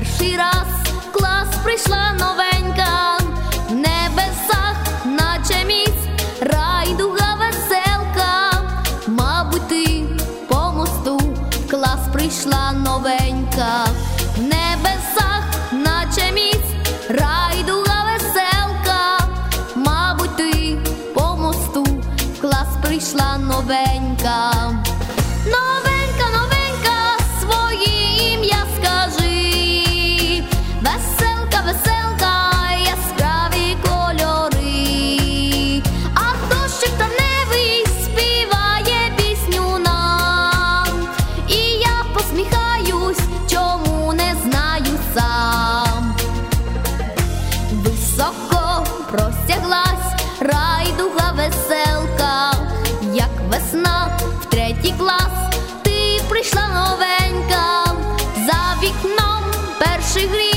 перший раз в клас прийшла новенька, в небесах наче міст, райдуга веселка. Мабуть, ти по мосту в клас прийшла новенька, в небесах наче міст, райдуга веселка. Мабуть, ти по мосту в клас прийшла новенька. Новенька, новенька, своє ім'я скажи. Веселка, веселка, яскраві кольори. А дощик травневий співає пісню нам. І я посміхаюсь, чому не знаю сам. Високо простяглась райдуга веселка, як весна в третій клас прийшла новенька, за вікном перший гріх.